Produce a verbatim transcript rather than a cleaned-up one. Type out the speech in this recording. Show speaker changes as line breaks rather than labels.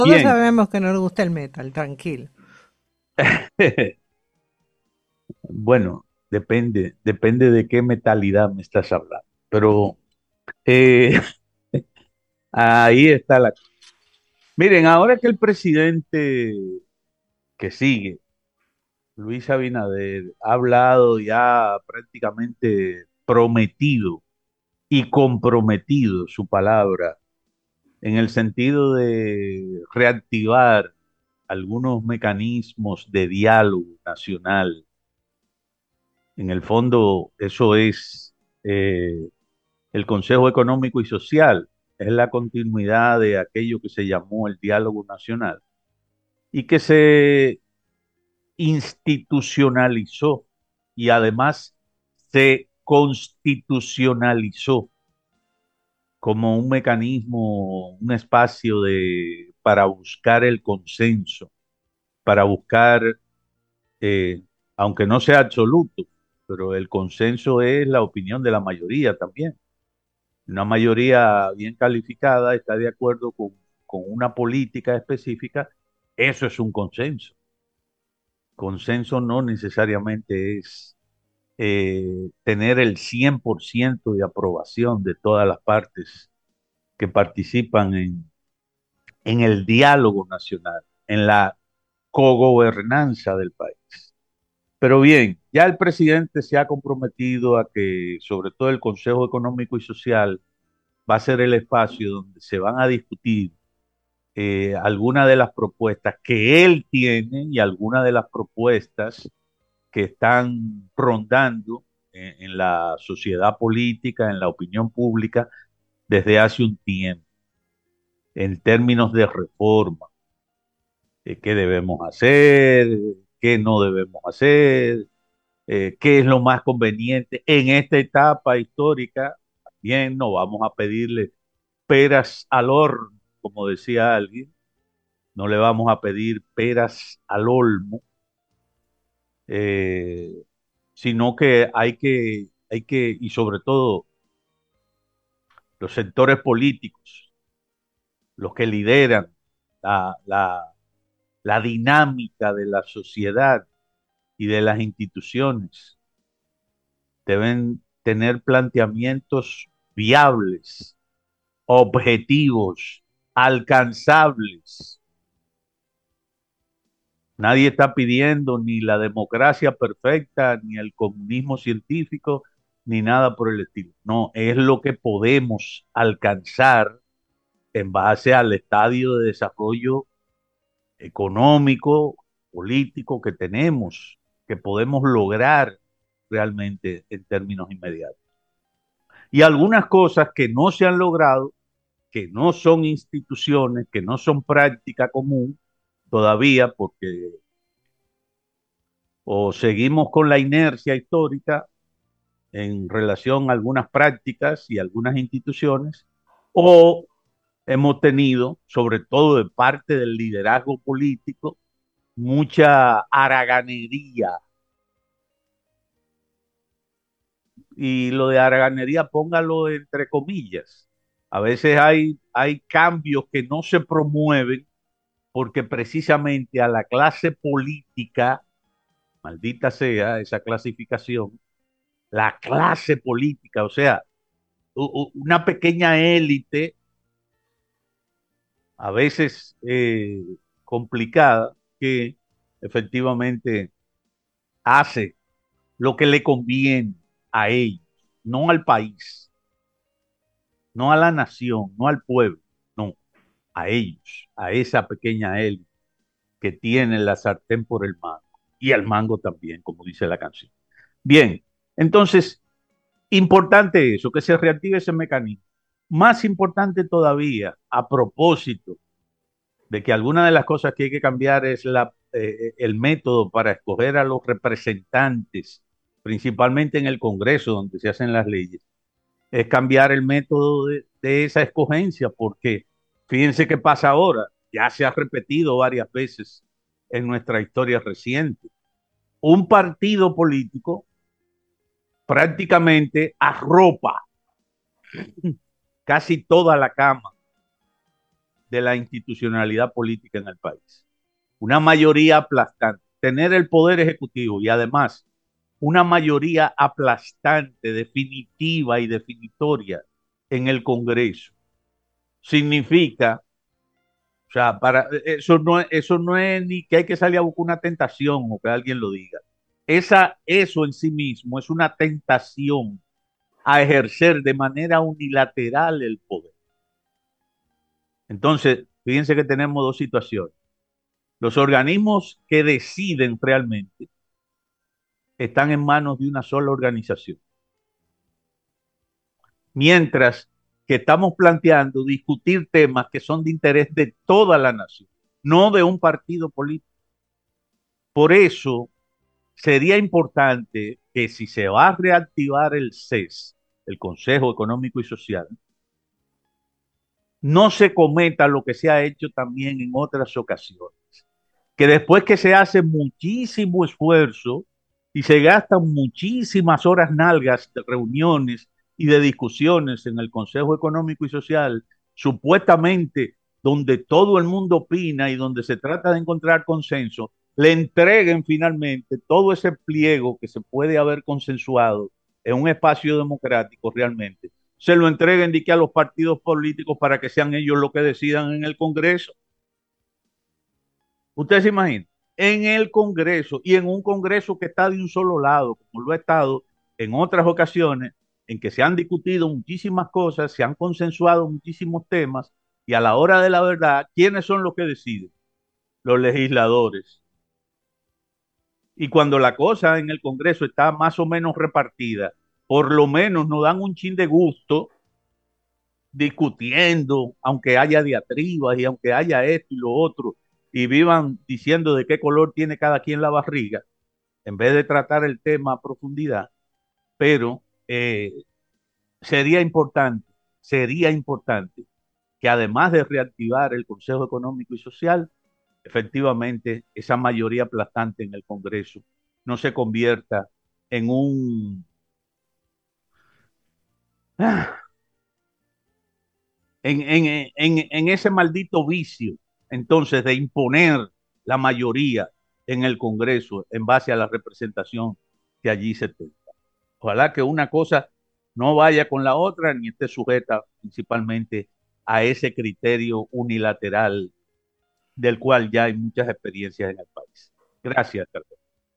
Todos
Bien,
sabemos que nos gusta el metal, tranquilo.
bueno, depende, depende de qué metalidad me estás hablando. Pero eh, ahí está la... Miren, ahora que el presidente que sigue, Luis Abinader, ha hablado ya prácticamente prometido y comprometido su palabra en el sentido de reactivar algunos mecanismos de diálogo nacional. En el fondo, eso es eh, el Consejo Económico y Social, es la continuidad de aquello que se llamó el diálogo nacional y que se institucionalizó y además se constitucionalizó como un mecanismo, un espacio de, para buscar el consenso, para buscar, eh, aunque no sea absoluto, pero el consenso es la opinión de la mayoría también. Una mayoría bien calificada está de acuerdo con, con una política específica, eso es un consenso. Consenso no necesariamente es eh, tener el cien por ciento de aprobación de todas las partes que participan en, en el diálogo nacional, en la cogobernanza del país. Pero bien, ya el presidente se ha comprometido a que, sobre todo el Consejo Económico y Social, va a ser el espacio donde se van a discutir eh, algunas de las propuestas que él tiene y algunas de las propuestas que están rondando en, en la sociedad política, en la opinión pública, desde hace un tiempo, en términos de reforma. Eh, ¿qué debemos hacer? ¿Qué no debemos hacer? Eh, ¿qué es lo más conveniente en esta etapa histórica? Bien, no vamos a pedirle peras al horno, como decía alguien, no le vamos a pedir peras al olmo, eh, sino que hay que, hay que, y sobre todo los sectores políticos, los que lideran la, la, la dinámica de la sociedad y de las instituciones, deben tener planteamientos viables, objetivos, alcanzables. Nadie está pidiendo ni la democracia perfecta, ni el comunismo científico, ni nada por el estilo. No, es lo que podemos alcanzar en base al estadio de desarrollo económico, político que tenemos, que podemos lograr realmente en términos inmediatos. Y algunas cosas que no se han logrado, que no son instituciones, que no son práctica común todavía, porque o seguimos con la inercia histórica en relación a algunas prácticas y algunas instituciones, o hemos tenido, sobre todo de parte del liderazgo político, mucha haraganería. Y lo de haraganería, póngalo entre comillas. A veces hay, hay cambios que no se promueven porque precisamente a la clase política, maldita sea esa clasificación, la clase política, o sea, una pequeña élite, a veces eh, complicada, que efectivamente hace lo que le conviene a ellos, no al país, no a la nación, no al pueblo, no, a ellos, a esa pequeña élite que tiene la sartén por el mango y el mango también, como dice la canción. Bien, entonces, importante eso, que se reactive ese mecanismo. Más importante todavía, a propósito de que alguna de las cosas que hay que cambiar es la, eh, el método para escoger a los representantes, principalmente en el Congreso, donde se hacen las leyes, es cambiar el método de, de esa escogencia, porque fíjense qué pasa ahora, ya se ha repetido varias veces en nuestra historia reciente. Un partido político prácticamente arropa casi toda la Cámara de la institucionalidad política en el país. Una mayoría aplastante. Tener el poder ejecutivo y además una mayoría aplastante, definitiva y definitoria en el Congreso significa, o sea, para, eso, no, eso no es ni que hay que salir a buscar una tentación o que alguien lo diga. Esa, eso en sí mismo es una tentación a ejercer de manera unilateral el poder. Entonces, fíjense que tenemos dos situaciones. Los organismos que deciden realmente están en manos de una sola organización, mientras que estamos planteando discutir temas que son de interés de toda la nación, no de un partido político. Por eso sería importante que si se va a reactivar el C E S, el Consejo Económico y Social, no se cometa lo que se ha hecho también en otras ocasiones, que después que se hace muchísimo esfuerzo y se gastan muchísimas horas nalgas de reuniones y de discusiones en el Consejo Económico y Social, supuestamente donde todo el mundo opina y donde se trata de encontrar consenso, le entreguen finalmente todo ese pliego que se puede haber consensuado en un espacio democrático realmente, se lo entreguen de que a los partidos políticos para que sean ellos los que decidan en el Congreso. Ustedes se imaginan, en el Congreso y en un Congreso que está de un solo lado, como lo ha estado en otras ocasiones, en que se han discutido muchísimas cosas, se han consensuado muchísimos temas, y a la hora de la verdad, ¿quiénes son los que deciden? Los legisladores. Y cuando la cosa en el Congreso está más o menos repartida, por lo menos nos dan un chin de gusto discutiendo, aunque haya diatribas y aunque haya esto y lo otro, y vivan diciendo de qué color tiene cada quien la barriga, en vez de tratar el tema a profundidad. Pero eh, sería importante, sería importante que además de reactivar el Consejo Económico y Social, efectivamente esa mayoría aplastante en el Congreso no se convierta en un en, en, en, en ese maldito vicio, entonces, de imponer la mayoría en el Congreso en base a la representación que allí se tenga. Ojalá que una cosa no vaya con la otra ni esté sujeta principalmente a ese criterio unilateral del cual ya hay muchas experiencias en el país. Gracias, Carlos.